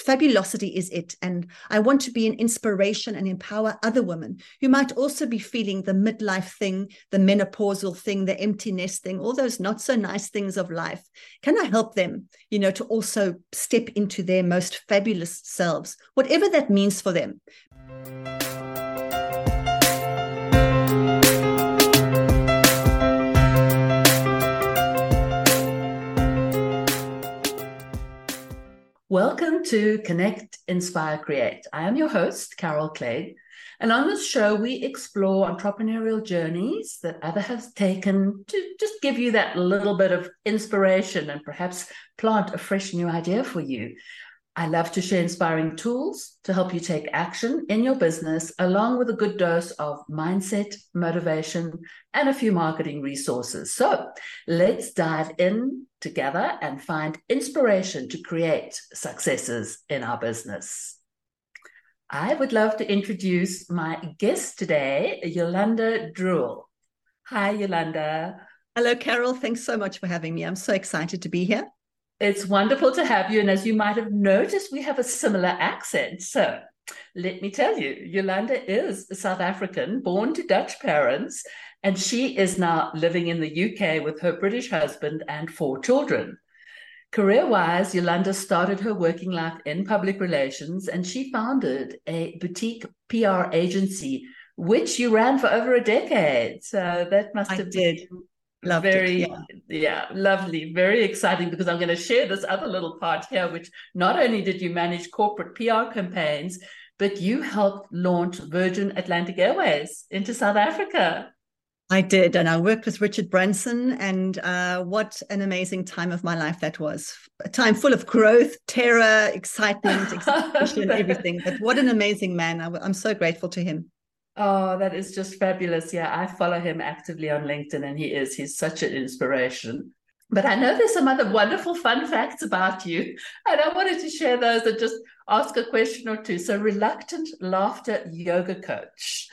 fabulosity is it. And I want to be an inspiration and empower other women who might also be feeling the midlife thing, the menopausal thing, the empty nest thing, all those not so nice things of life. Can I help them, to also step into their most fabulous selves, whatever that means for them? Welcome to Connect, Inspire, Create. I am your host, Carol Clegg, and on this show, we explore entrepreneurial journeys that others have taken to just give you that little bit of inspiration and perhaps plant a fresh new idea for you. I love to share inspiring tools to help you take action in your business, along with a good dose of mindset, motivation, and a few marketing resources. So let's dive in together and find inspiration to create successes in our business. I would love to introduce my guest today, Yolanda Druhl. Hi, Yolanda. Hello, Carol. Thanks so much for having me. I'm so excited to be here. It's wonderful to have you. And as you might have noticed, we have a similar accent. So let me tell you, Yolanda is South African, born to Dutch parents, and she is now living in the UK with her British husband and 4 children. Career-wise, Yolanda started her working life in public relations, and she founded a boutique PR agency, which you ran for over a decade. So that must have been lovely, very exciting, because I'm going to share this other little part here, which not only did you manage corporate PR campaigns, but you helped launch Virgin Atlantic Airways into South Africa. I did, and I worked with Richard Branson, and what an amazing time of my life that was. A time full of growth, terror, excitement, execution, everything. But what an amazing man. I'm so grateful to him. Oh, that is just fabulous. Yeah, I follow him actively on LinkedIn, and he's such an inspiration. But I know there's some other wonderful fun facts about you, and I wanted to share those and just ask a question or two. So, reluctant laughter yoga coach.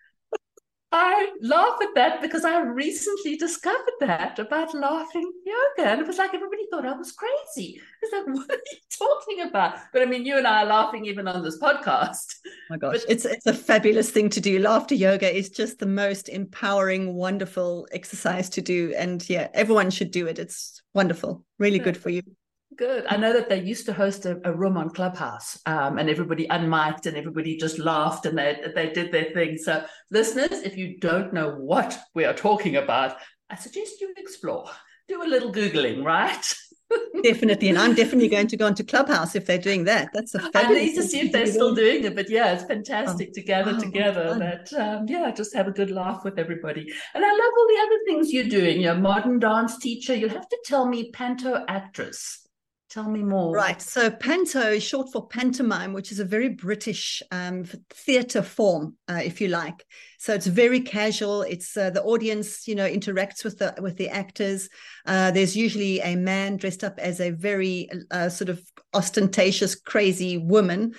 I laugh at that because I recently discovered that about laughing yoga. And it was like everybody thought I was crazy. It's like, what are you talking about? But I mean, you and I are laughing even on this podcast. Oh my gosh, it's a fabulous thing to do. Laughter yoga is just the most empowering, wonderful exercise to do. And yeah, everyone should do it. It's wonderful. Really good for you. Good. I know that they used to host a room on Clubhouse, and everybody unmiked and everybody just laughed and they did their thing. So listeners, if you don't know what we are talking about, I suggest you explore. Do a little Googling, right? Definitely. And I'm definitely going to go into Clubhouse if they're doing that. That's a fabulous I need to see if they're still doing it. But yeah, it's fantastic to gather together that, just have a good laugh with everybody. And I love all the other things you're doing. You're a modern dance teacher. You'll have to tell me panto actress. Tell me more. Right. So panto is short for pantomime, which is a very British theatre form, if you like. So it's very casual. It's the audience, interacts with the actors. There's usually a man dressed up as a very sort of ostentatious, crazy woman,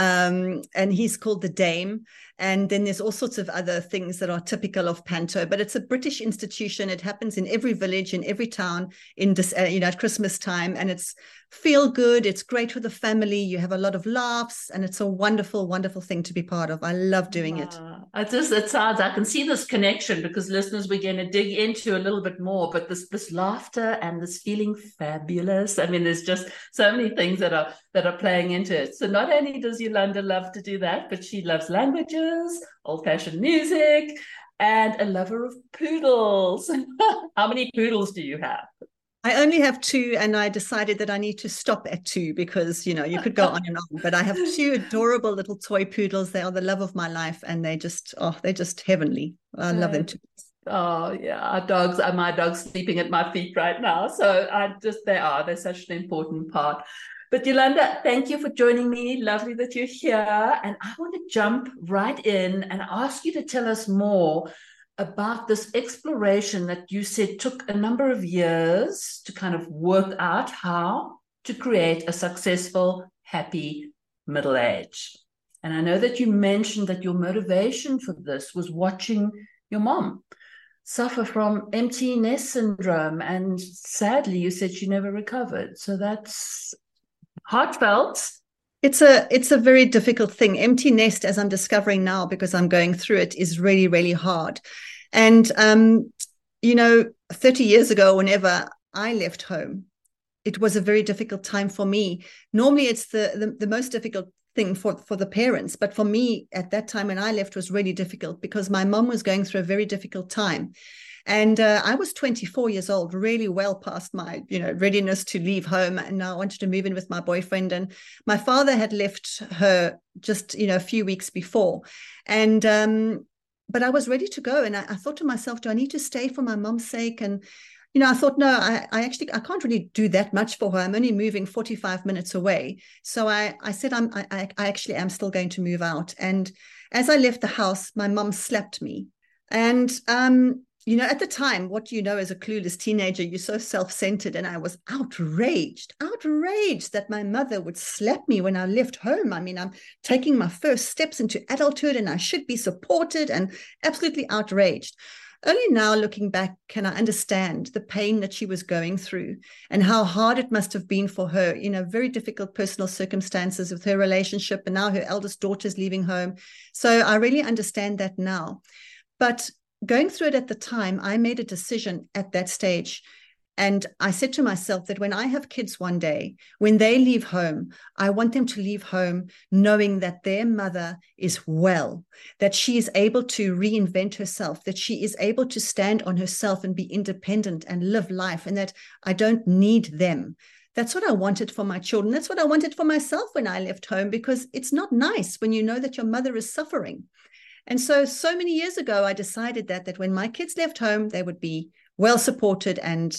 and he's called the Dame. And then there's all sorts of other things that are typical of panto, but it's a British institution. It happens in every village, in every town, at Christmas time, and it's feel good. It's great for the family. You have a lot of laughs, and it's a wonderful, wonderful thing to be part of. I love doing it. It sounds, I can see this connection, because listeners, we're going to dig into a little bit more, but this laughter and this feeling fabulous. I mean, there's just so many things that are playing into it. So not only does Yolanda love to do that, but she loves languages, old-fashioned music, and a lover of poodles. How many poodles do you have? I only have 2, and I decided that I need to stop at 2 because, you could go on and on. But I have 2 adorable little toy poodles. They are the love of my life, and they're just heavenly. I love them too. Oh yeah, my dog's sleeping at my feet right now. So they're such an important part. But Yolanda, thank you for joining me. Lovely that you're here. And I want to jump right in and ask you to tell us more about this exploration that you said took a number of years to kind of work out how to create a successful, happy middle age. And I know that you mentioned that your motivation for this was watching your mom suffer from empty nest syndrome. And sadly, you said she never recovered. So that's heartfelt It's a very difficult thing. Empty nest, as I'm discovering now, because I'm going through it, is really, really hard. And 30 years ago, whenever I left home, it was a very difficult time for me. Normally, it's the most difficult thing for the parents, but for me at that time when I left was really difficult because my mom was going through a very difficult time. And I was 24 years old, really well past my, readiness to leave home. And now I wanted to move in with my boyfriend. And my father had left her just, a few weeks before. And, but I was ready to go. And I thought to myself, do I need to stay for my mom's sake? And, I thought, no, I can't really do that much for her. I'm only moving 45 minutes away. So I said, I actually am still going to move out. And as I left the house, my mom slapped me. And, at the time, what you know as a clueless teenager, you're so self-centered. And I was outraged that my mother would slap me when I left home. I mean, I'm taking my first steps into adulthood and I should be supported, and absolutely outraged. Only now, looking back, can I understand the pain that she was going through and how hard it must have been for her, very difficult personal circumstances with her relationship, and now her eldest daughter's leaving home. So I really understand that now. But going through it at the time, I made a decision at that stage. And I said to myself that when I have kids one day, when they leave home, I want them to leave home knowing that their mother is well, that she is able to reinvent herself, that she is able to stand on herself and be independent and live life, and that I don't need them. That's what I wanted for my children. That's what I wanted for myself when I left home, because it's not nice when you know that your mother is suffering. And so many years ago, I decided that when my kids left home, they would be well supported. And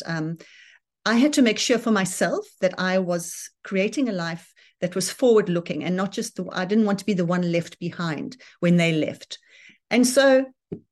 I had to make sure for myself that I was creating a life that was forward looking and not just I didn't want to be the one left behind when they left. And so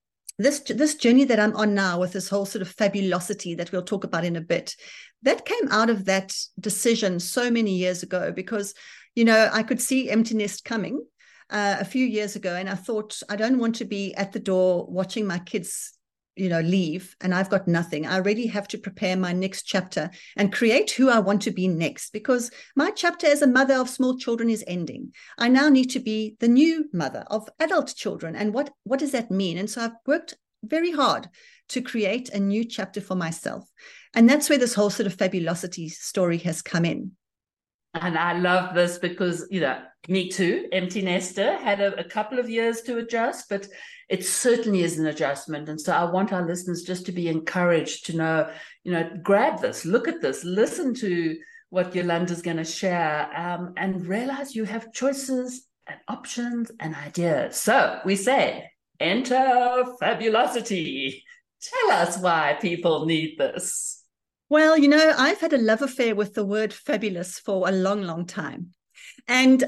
this journey that I'm on now with this whole sort of fabulosity that we'll talk about in a bit, that came out of that decision so many years ago, because, I could see empty nest coming a few years ago. And I thought, I don't want to be at the door watching my kids, leave and I've got nothing. I really have to prepare my next chapter and create who I want to be next, because my chapter as a mother of small children is ending. I now need to be the new mother of adult children. And what does that mean? And so I've worked very hard to create a new chapter for myself. And that's where this whole sort of fabulosity story has come in. And I love this because, me too, empty nester, had a couple of years to adjust, but it certainly is an adjustment. And so I want our listeners just to be encouraged to know, grab this, look at this, listen to what Yolanda's going to share, and realize you have choices and options and ideas. So we say, enter fabulosity. Tell us why people need this. Well, I've had a love affair with the word fabulous for a long, long time. And,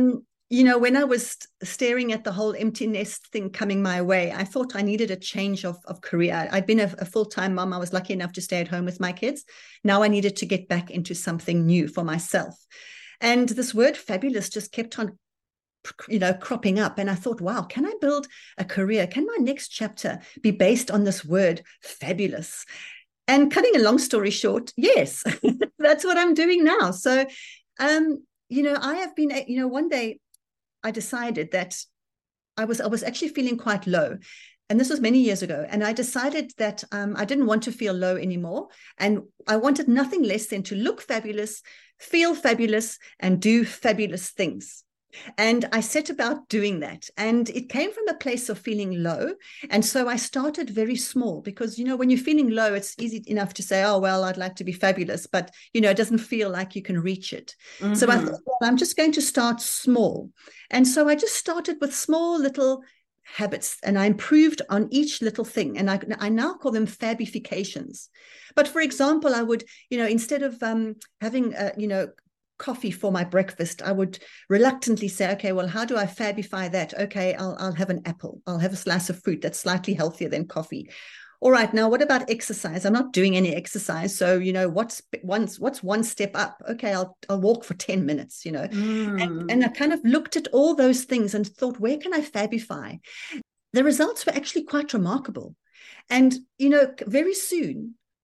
when I was staring at the whole empty nest thing coming my way, I thought I needed a change of career. I'd been a full-time mom. I was lucky enough to stay at home with my kids. Now I needed to get back into something new for myself. And this word fabulous just kept on cropping up. And I thought, wow, can I build a career? Can my next chapter be based on this word fabulous? And cutting a long story short, yes, that's what I'm doing now. So, I have been, one day I decided that I was actually feeling quite low. And this was many years ago. And I decided that I didn't want to feel low anymore. And I wanted nothing less than to look fabulous, feel fabulous, and do fabulous things. And I set about doing that. And it came from a place of feeling low. And so I started very small, because, when you're feeling low, it's easy enough to say, oh, well, I'd like to be fabulous. But, it doesn't feel like you can reach it. Mm-hmm. So I thought, well, I'm just going to start small. And so I just started with small little habits, and I improved on each little thing. And I now call them fabifications. But for example, I would, instead of having, coffee for my breakfast, I would reluctantly say, okay, well, how do I fabify that? Okay, I'll have an apple. I'll have a slice of fruit that's slightly healthier than coffee. All right, now what about exercise? I'm not doing any exercise. So, what's one step up? Okay, I'll walk for 10 minutes, And I kind of looked at all those things and thought, where can I fabify? The results were actually quite remarkable. And, very soon,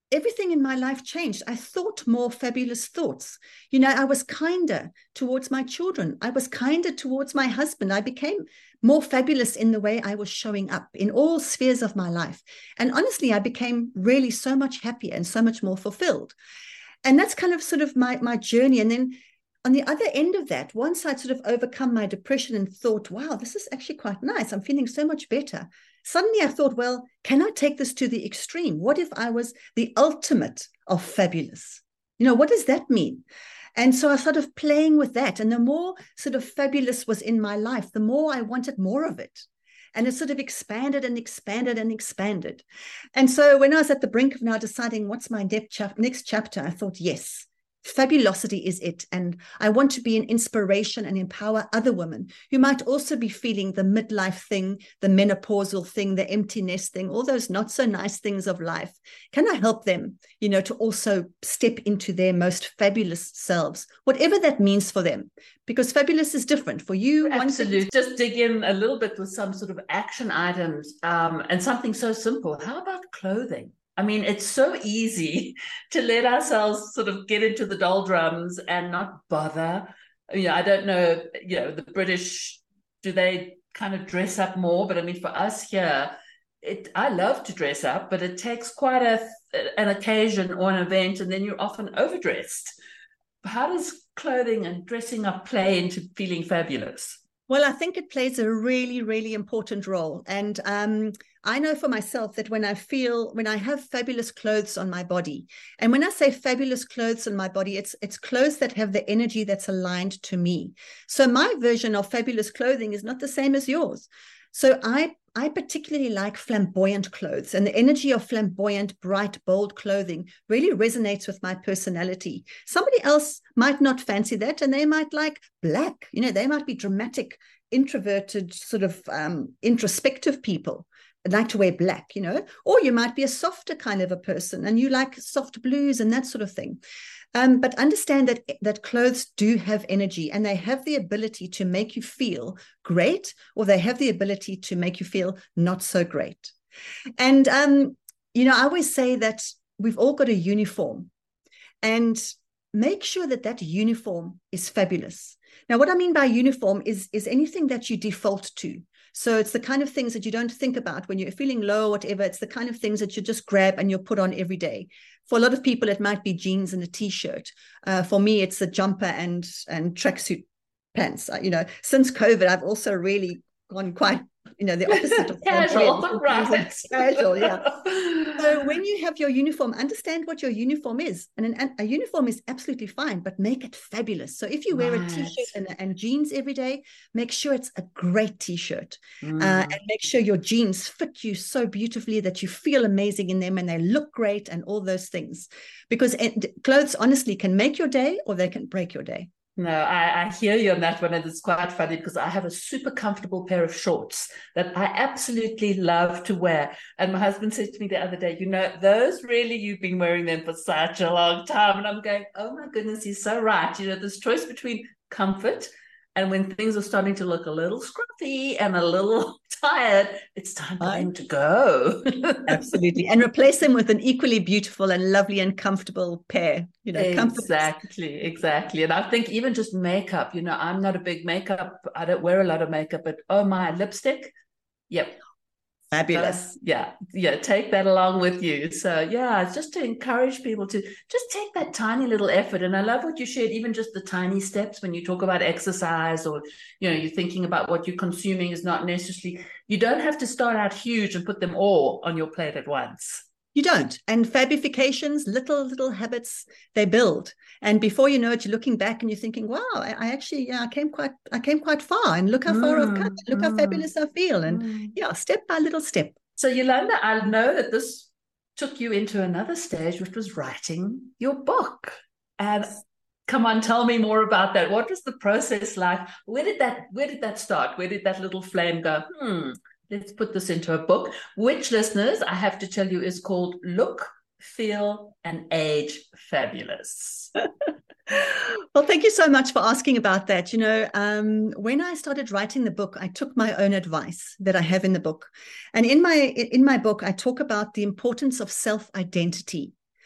everything in my life changed. I thought more fabulous thoughts. You know, I was kinder towards my children. I was kinder towards my husband. I became more fabulous in the way I was showing up in all spheres of my life. And honestly, I became really so much happier and so much more fulfilled. And that's kind of sort of my journey. And then on the other end of that, once I'd sort of overcome my depression and thought, wow, this is actually quite nice. I'm feeling so much better. Suddenly I thought, well, can I take this to the extreme? What if I was the ultimate of fabulous? You know, what does that mean? And so I started playing with that. And the more sort of fabulous was in my life, the more I wanted more of it. And it sort of expanded and expanded and expanded. And so when I was at the brink of now deciding what's my next chapter, I thought, yes, fabulosity is it. And I want to be an inspiration and empower other women who might also be feeling the midlife thing, the menopausal thing, the empty nest thing, all those not so nice things of life. Can I help them, you know, to also step into their most fabulous selves, whatever that means for them? Because fabulous is different for you. Absolutely. Just dig in a little bit with some sort of action items, and something so simple. How about clothing? I mean, it's so easy to let ourselves sort of get into the doldrums and not bother. You know, I don't know, you know, the British, do they kind of dress up more? But I mean, for us here, I love to dress up, but it takes quite an occasion or an event, and then you're often overdressed. How does clothing and dressing up play into feeling fabulous? Well, I think it plays a really, really important role. And I know for myself that when I have fabulous clothes on my body, and when I say fabulous clothes on my body, it's clothes that have the energy that's aligned to me. So my version of fabulous clothing is not the same as yours. So I particularly like flamboyant clothes, and the energy of flamboyant, bright, bold clothing really resonates with my personality. Somebody else might not fancy that, and they might like black. You know, they might be dramatic, introverted, sort of introspective people and like to wear black, you know, or you might be a softer kind of a person and you like soft blues and that sort of thing. But understand that clothes do have energy, and they have the ability to make you feel great, or they have the ability to make you feel not so great. And, you know, I always say that we've all got a uniform, and make sure that uniform is fabulous. Now, what I mean by uniform is anything that you default to. So it's the kind of things that you don't think about when you're feeling low or whatever. It's the kind of things that you just grab and you put on every day. For a lot of people, it might be jeans and a T-shirt. For me, it's a jumper and tracksuit pants. You know, since COVID, I've also really gone quite, you know, the opposite of casual, right? Casual, yeah. So when you have your uniform, understand what your uniform is, and a uniform is absolutely fine, but make it fabulous. So if you wear a T-shirt and jeans every day, make sure it's a great T-shirt, and make sure your jeans fit you so beautifully that you feel amazing in them and they look great and all those things. Because clothes honestly can make your day or they can break your day. No, I hear you on that one, and it's quite funny because I have a super comfortable pair of shorts that I absolutely love to wear. And my husband said to me the other day, you know, those really, you've been wearing them for such a long time. And I'm going, oh my goodness, he's so right. You know, this choice between comfort and when things are starting to look a little scruffy and a little tired, it's time for them to go. Absolutely. And replace them with an equally beautiful and lovely and comfortable pair. You know, exactly. And I think even just makeup, you know, I'm not a big makeup. I don't wear a lot of makeup, but oh my, lipstick. Yep. Fabulous. Yeah, take that along with you. So yeah, it's just to encourage people to just take that tiny little effort. And I love what you shared, even just the tiny steps when you talk about exercise, or you know, you're thinking about what you're consuming is not necessarily, you don't have to start out huge and put them all on your plate at once. You don't. And fabifications, little habits, they build. And before you know it, you're looking back and you're thinking, wow, I actually, I came quite far, and look how far I've come, look how fabulous I feel. And yeah, step by little step. So Yolanda, I know that this took you into another stage, which was writing your book. And come on, tell me more about that. What was the process like? Where did that start? Where did that little flame go? Let's put this into a book, which, listeners, I have to tell you, is called Look, Feel, and Age Fabulous. Well, thank you so much for asking about that. You know, when I started writing the book, I took my own advice that I have in the book. And in my book, I talk about the importance of self-identity.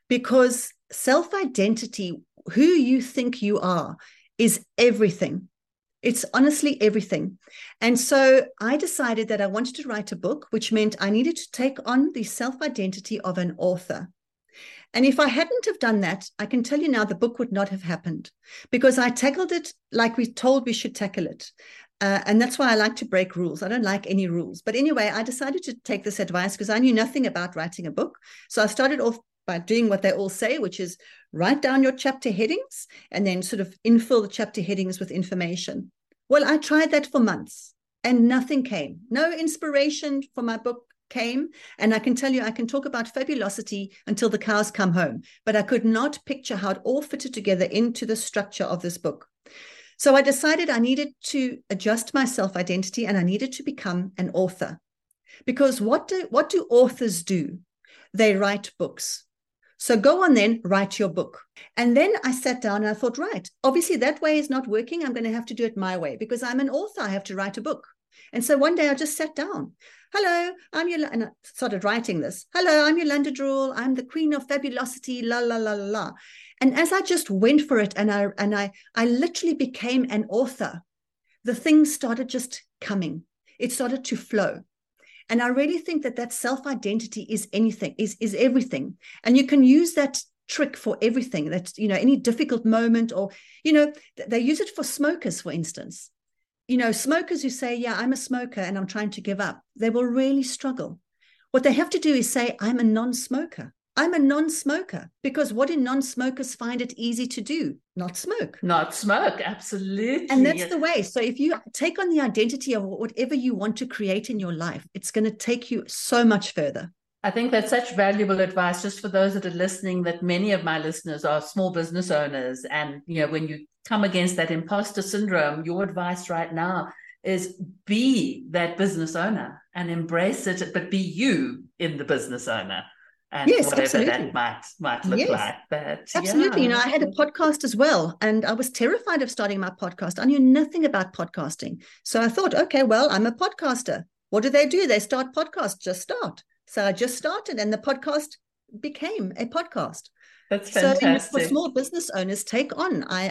because self-identity, who you think you are, is everything. It's honestly everything. And so I decided that I wanted to write a book, which meant I needed to take on the self-identity of an author. And if I hadn't have done that, I can tell you now the book would not have happened, because I tackled it like we told we should tackle it. And that's why I like to break rules. I don't like any rules. But anyway, I decided to take this advice because I knew nothing about writing a book. So I started off by doing what they all say, which is write down your chapter headings and then sort of infill the chapter headings with information. Well, I tried that for months and nothing came. No inspiration for my book came. And I can tell you, I can talk about fabulosity until the cows come home, but I could not picture how it all fitted together into the structure of this book. So I decided I needed to adjust my self-identity and I needed to become an author. Because what do authors do? They write books. So go on then, write your book. And then I sat down and I thought, right, obviously that way is not working. I'm going to have to do it my way because I'm an author. I have to write a book. And so one day I just sat down. Hello, and I started writing this. Hello, I'm Yolanda Droel. I'm the queen of fabulosity, la, la, la, la, la. And as I just went for it and I literally became an author, the things started just coming. It started to flow. And I really think that self-identity is anything, is everything. And you can use that trick for everything. That, any difficult moment, or, they use it for smokers, for instance. Smokers who say, yeah, I'm a smoker and I'm trying to give up, they will really struggle. What they have to do is say, I'm a non-smoker. I'm a non-smoker, because what do non-smokers find it easy to do? Not smoke. Not smoke, absolutely. And that's the way. So if you take on the identity of whatever you want to create in your life, it's going to take you so much further. I think that's such valuable advice, just for those that are listening, that many of my listeners are small business owners. And, when you come against that imposter syndrome, your advice right now is be that business owner and embrace it, but be you in the business owner. And yes, whatever absolutely. that might look like. But absolutely. I had a podcast as well, and I was terrified of starting my podcast. I knew nothing about podcasting. So I thought, okay, well, I'm a podcaster. What do? They start podcasts, just start. So I just started, and the podcast became a podcast. That's fantastic. So for small business owners, take on. I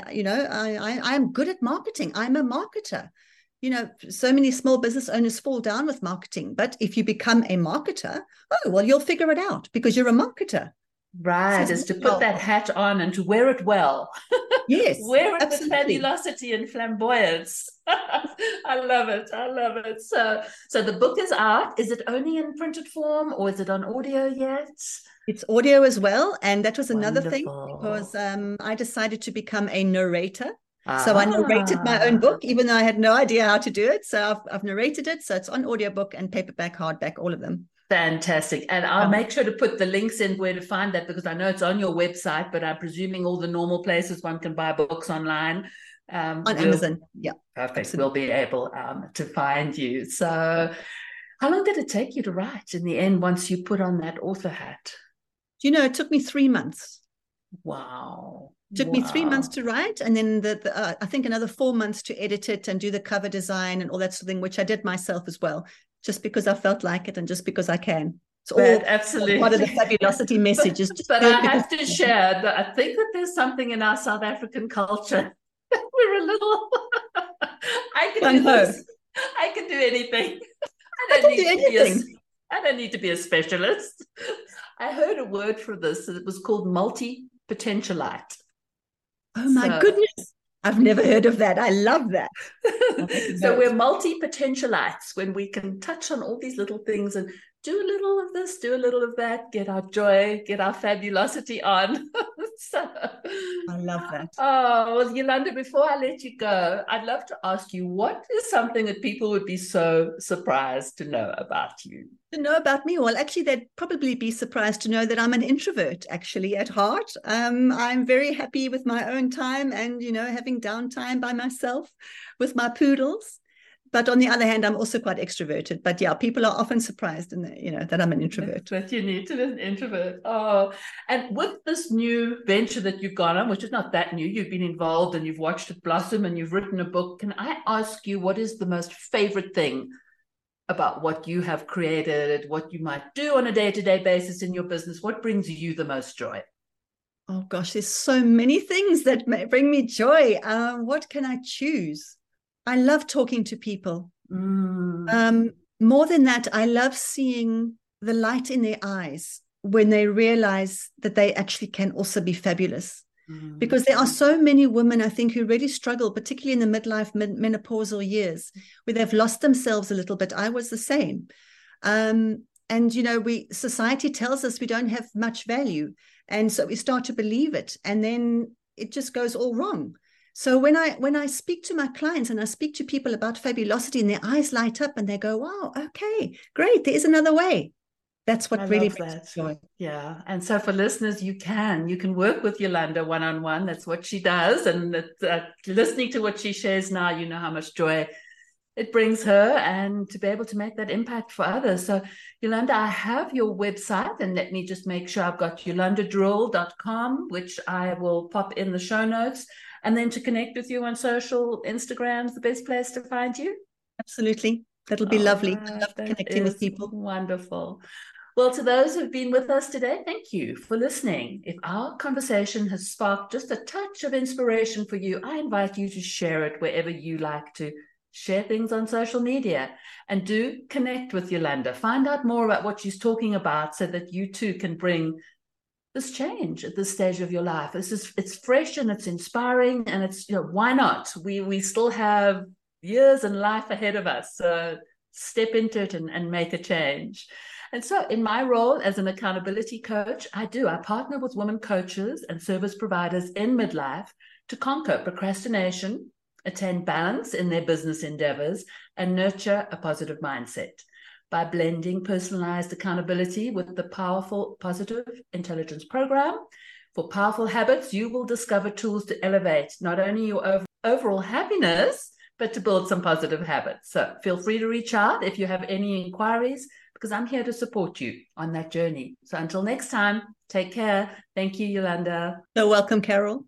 am good at marketing. I'm a marketer. So many small business owners fall down with marketing. But if you become a marketer, you'll figure it out because you're a marketer. Right, is to put that hat on and to wear it well. Yes, wear it with fabulosity and flamboyance. I love it. So the book is out. Is it only in printed form, or is it on audio yet? It's audio as well. And that was another thing, because I decided to become a narrator. So I narrated my own book, even though I had no idea how to do it. So I've narrated it. So it's on audiobook and paperback, hardback, all of them. Fantastic. And I'll make sure to put the links in where to find that, because I know it's on your website, but I'm presuming all the normal places one can buy books online. On Amazon. Yeah. Perfect. Absolutely. We'll be able to find you. So how long did it take you to write in the end once you put on that author hat? It took me 3 months. Wow. It took me 3 months to write, and then I think another 4 months to edit it and do the cover design and all that sort of thing, which I did myself as well, just because I felt like it and just because I can. It's all absolutely part of the fabulosity message. But I have to share that I think that there's something in our South African culture that we're a little. I can do this. I can do anything. I don't need to be a specialist. I heard a word for this. It was called multi-potentialite. Oh my goodness. I've never heard of that. I love that. So we're multi-potentialites when we can touch on all these little things and do a little of this, do a little of that, get our joy, get our fabulosity on. I love that. Oh, well, Yolanda, before I let you go, I'd love to ask you, what is something that people would be so surprised to know about you? To know about me? Well, actually, they'd probably be surprised to know that I'm an introvert, actually, at heart. I'm very happy with my own time and, having downtime by myself with my poodles. But on the other hand, I'm also quite extroverted. But yeah, people are often surprised, that I'm an introvert. That you need to be an introvert. Oh, and with this new venture that you've gone on, which is not that new, you've been involved and you've watched it blossom and you've written a book. Can I ask you, what is the most favorite thing about what you have created, what you might do on a day-to-day basis in your business? What brings you the most joy? Oh gosh, there's so many things that bring me joy. What can I choose? I love talking to people. More than that, I love seeing the light in their eyes when they realize that they actually can also be fabulous. Because there are so many women, I think, who really struggle, particularly in the midlife, menopausal years, where they've lost themselves a little bit. I was the same. And, you know, society tells us we don't have much value. And so we start to believe it. And then it just goes all wrong. So when I speak to my clients and I speak to people about fabulosity and their eyes light up and they go, wow, okay, great, there is another way. That's what really brings joy. Yeah. And so for listeners, you can work with Yolanda one-on-one. That's what she does. And listening to what she shares now, you know how much joy it brings her, and to be able to make that impact for others. So Yolanda, I have your website, and let me just make sure I've got yolandadrull.com, which I will pop in the show notes. And then to connect with you on social, Instagram's the best place to find you? Absolutely. That'll be lovely. I love connecting with people. Wonderful. Well, to those who've been with us today, thank you for listening. If our conversation has sparked just a touch of inspiration for you, I invite you to share it wherever you like to share things on social media, and do connect with Yolanda. Find out more about what she's talking about so that you too can bring this change at this stage of your life. It's fresh and it's inspiring, and it's, you know, why not? We still have years and life ahead of us. So step into it and make a change. And so in my role as an accountability coach, I partner with women coaches and service providers in midlife to conquer procrastination, attain balance in their business endeavors, and nurture a positive mindset by blending personalized accountability with the powerful Positive Intelligence Program. For powerful habits, you will discover tools to elevate not only your overall happiness, but to build some positive habits. So feel free to reach out if you have any inquiries, because I'm here to support you on that journey. So until next time, take care. Thank you, Yolanda. So welcome, Carol.